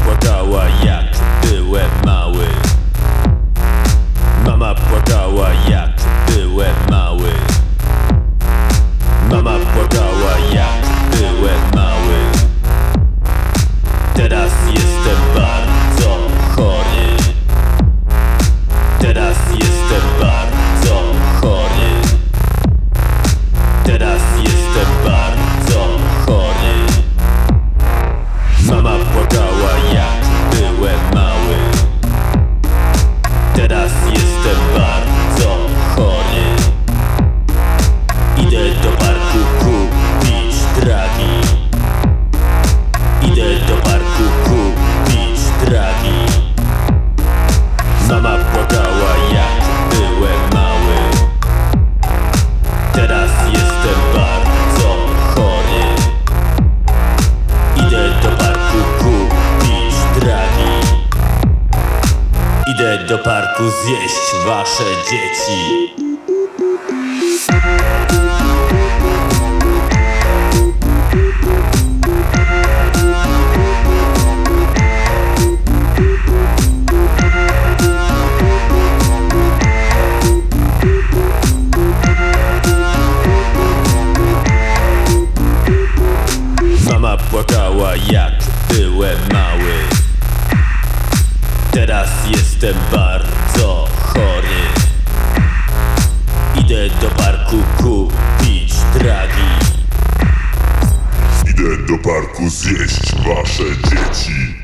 płakała jak byłem mały. Mama płakała jak byłem mały. Mama płakała jak byłem mały. Teraz jestem bardzo chory. Teraz jestem bardzo chory. Teraz jestem bardzo chory. Mama płakała jak byłem mały. Teraz jestem bardzo chory. Idę do parku kupić dragi. Idę do parku kupić dragi. Mama płakała jak byłem mały. Teraz jestem bardzo chory. Idę do parku kupić dragi. Idę do parku zjeść wasze dzieci. Mama płakała jak byłem mały. Teraz jestem bardzo chory. Idę do parku kupić dragi. Idę do parku zjeść wasze dzieci.